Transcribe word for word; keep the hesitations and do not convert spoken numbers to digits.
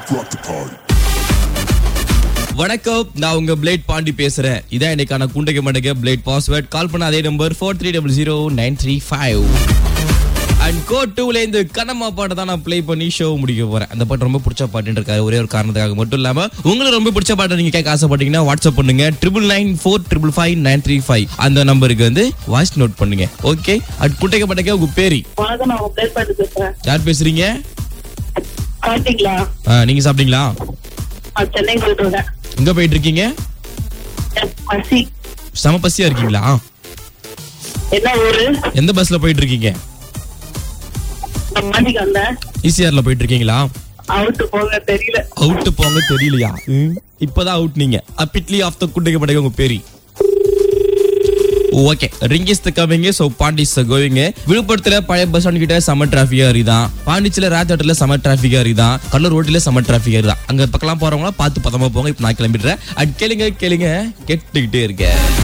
வணக்கம், நான் உங்க பிளேட் பாண்டி பேசுறேன். இதான் இன்னைக்கான குண்டைக்கு மண்டைக்கு பிளேட் பாஸ்வேர்ட். கால் பண்ண அதே number four three double zero nine three five. And code டூல இந்த கனமா பாட்டை தான் நான் ப்ளே பண்ணி ஷோ முடிக்க போறேன். அந்த பாட்டு ரொம்ப பிடிச்ச பாட்டுன்னு இருக்காரு. ஒரே ஒரு காரணத்துக்காக மட்டும் இல்லாம உங்களுக்கு ரொம்ப பிடிச்ச பாட்டை நீங்க கேட்க ஆசைப்பட்டீங்கன்னா வாட்ஸ்அப் பண்ணுங்க triple nine four triple five nine three five அந்த நம்பருக்கு வந்து வாய்ஸ் நோட் பண்ணுங்க. ஓகே, அட் குண்டைக்கு மண்டைக்கு உங்க பேரு யார் பேசுறீங்க? நீங்க சாப்பிட்டீங்களா? சென்னை போயிட்டு எங்க போயிட்டு இருக்கீங்க? செம பசியா இருக்கீங்களா? என்ன ஊரு? எந்த பஸ்ல போயிட்டு இருக்கீங்க? ஈசிஆர்ல போயிட்டு இருக்கீங்களா? அவுட் போங்க தெரியல. அவுட் போங்க தெரியலையா? இப்பதான் அவுட். நீங்க அப்பிட்லி ஆஃப் த குண்டைக்கு மண்டைக்கு உங்க பேரு. Okay, ring is the coming. So Pandi is going. விழுப்புரத்துல பழைய பஸ் ஸ்டாண்ட் கிட்ட சம டிராஃபிக்கா இருக்குதான். பாண்டிச்சில ராஜாட்டல சம டிராஃபிக்கா இருக்குதான். கடலூர் ரோட்ல சம டிராஃபிக்கா இருக்குதான். அங்க பக்கம்லாம் போறவங்க பார்த்து பதமா போங்க. இப்ப நான் கிளம்பிடுறேன். அட் கேளுங்க கேளுங்க கேட்டுக்கிட்டே இருக்கேன்.